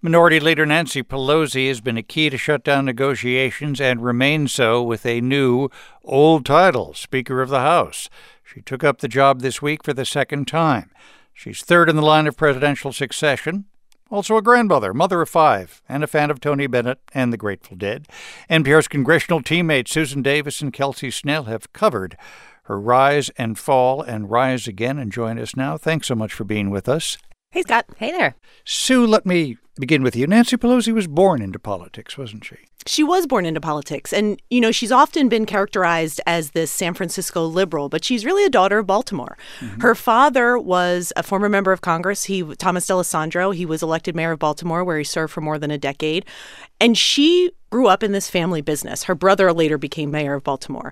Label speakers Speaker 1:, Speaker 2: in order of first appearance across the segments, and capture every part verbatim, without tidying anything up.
Speaker 1: Minority Leader Nancy Pelosi has been a key to shut down negotiations and remains so with a new, old title, Speaker of the House. She took up the job this week for the second time. She's third in the line of presidential succession. Also a grandmother, mother of five, and a fan of Tony Bennett and the Grateful Dead. N P R's congressional teammates Susan Davis and Kelsey Snell have covered her rise and fall and rise again and join us now. Thanks so much for being with us.
Speaker 2: Hey, Scott. Hey there.
Speaker 1: Sue, let me begin with you. Nancy Pelosi was born into politics, wasn't she?
Speaker 2: She was born into politics. And, you know, she's often been characterized as this San Francisco liberal, but she's really a daughter of Baltimore. Mm-hmm. Her father was a former member of Congress, he Thomas D'Alessandro. He was elected mayor of Baltimore, where he served for more than a decade. And she grew up in this family business. Her brother later became mayor of Baltimore.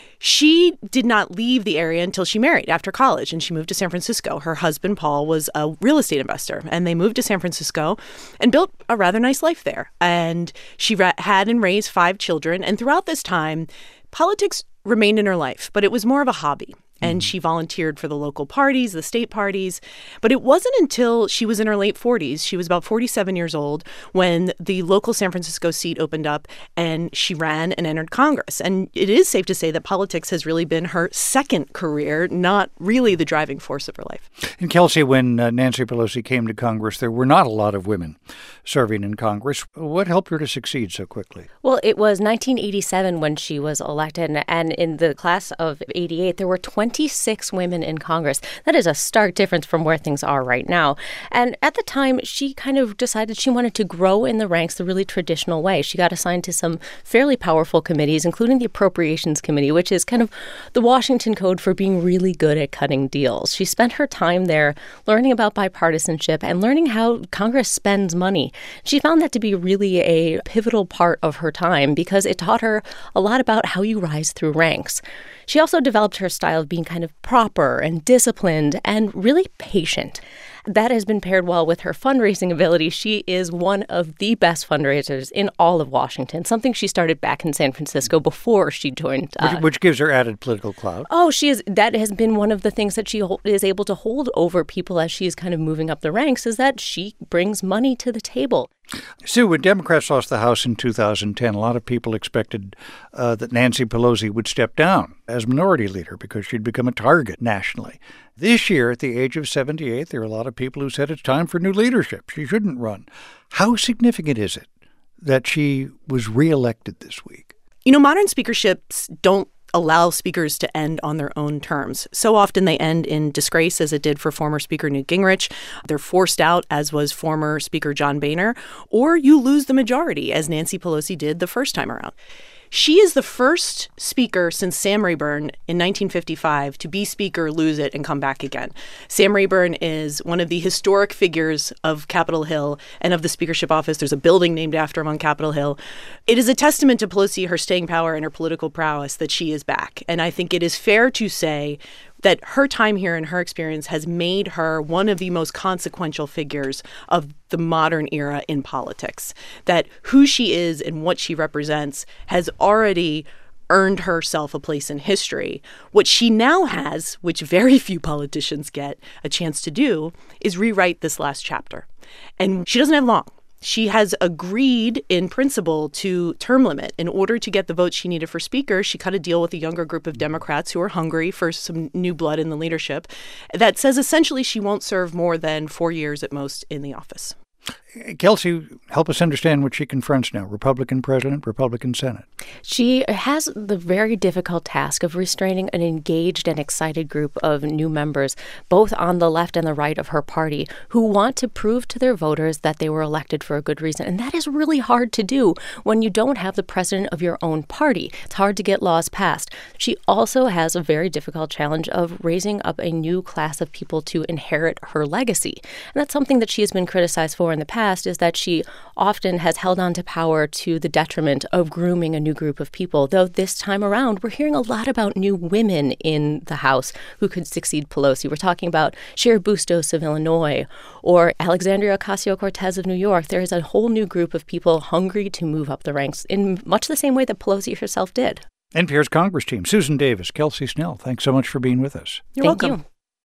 Speaker 2: She did not leave the area until she married after college, and she moved to San Francisco. Her husband, Paul, was a real estate investor, and they moved to San Francisco and built a rather nice life there. And she ra- had and raised five children. And throughout this time, politics remained in her life, but it was more of a hobby. And she volunteered for the local parties, the state parties. But it wasn't until she was in her late forties, she was about forty-seven years old, when the local San Francisco seat opened up and she ran and entered Congress. And it is safe to say that politics has really been her second career, not really the driving force of her life.
Speaker 1: And Kelsey, when uh, Nancy Pelosi came to Congress, there were not a lot of women serving in Congress. What helped her to succeed so quickly?
Speaker 3: Well, it was nineteen eighty-seven when she was elected. And in the class of eighty-eight, there were twenty-six women in Congress. That is a stark difference from where things are right now. And at the time, she kind of decided she wanted to grow in the ranks the really traditional way. She got assigned to some fairly powerful committees, including the Appropriations Committee, which is kind of the Washington code for being really good at cutting deals. She spent her time there learning about bipartisanship and learning how Congress spends money. She found that to be really a pivotal part of her time because it taught her a lot about how you rise through ranks. She also developed her style of being kind of proper and disciplined and really patient. That has been paired well with her fundraising ability. She is one of the best fundraisers in all of Washington, something she started back in San Francisco before she joined. Uh,
Speaker 1: which, which gives her added political clout.
Speaker 3: Oh, she is. That has been one of the things that she is able to hold over people as she is kind of moving up the ranks, is that she brings money to the table.
Speaker 1: Sue, when Democrats lost the House in two thousand ten, a lot of people expected uh, that Nancy Pelosi would step down as minority leader because she'd become a target nationally. This year, at the age of seventy-eight, there are a lot of people who said it's time for new leadership. She shouldn't run. How significant is it that she was reelected this week?
Speaker 2: You know, modern speakerships don't allow speakers to end on their own terms. So often they end in disgrace, as it did for former Speaker Newt Gingrich. They're forced out, as was former Speaker John Boehner, or you lose the majority, as Nancy Pelosi did the first time around. She is the first speaker since Sam Rayburn in nineteen fifty-five to be speaker, lose it, and come back again. Sam Rayburn is one of the historic figures of Capitol Hill and of the speakership office. There's a building named after him on Capitol Hill. It is a testament to Pelosi, her staying power, and her political prowess that she is back. And I think it is fair to say that her time here and her experience has made her one of the most consequential figures of the modern era in politics. That who she is and what she represents has already earned herself a place in history. What she now has, which very few politicians get a chance to do, is rewrite this last chapter. And she doesn't have long. She has agreed in principle to term limit. In order to get the votes she needed for speaker, she cut a deal with a younger group of Democrats who are hungry for some new blood in the leadership that says essentially she won't serve more than four years at most in the office.
Speaker 1: Kelsey, help us understand what she confronts now. Republican president, Republican Senate.
Speaker 3: She has the very difficult task of restraining an engaged and excited group of new members, both on the left and the right of her party, who want to prove to their voters that they were elected for a good reason. And that is really hard to do when you don't have the president of your own party. It's hard to get laws passed. She also has a very difficult challenge of raising up a new class of people to inherit her legacy. And that's something that she has been criticized for in the past, is that she often has held on to power to the detriment of grooming a new group of people. Though this time around, we're hearing a lot about new women in the House who could succeed Pelosi. We're talking about Cheri Bustos of Illinois or Alexandria Ocasio-Cortez of New York. There is a whole new group of people hungry to move up the ranks in much the same way that Pelosi herself did.
Speaker 1: N P R's Congress team, Susan Davis, Kelsey Snell, thanks so much for being with us.
Speaker 2: You're
Speaker 3: Thank
Speaker 2: welcome.
Speaker 3: you.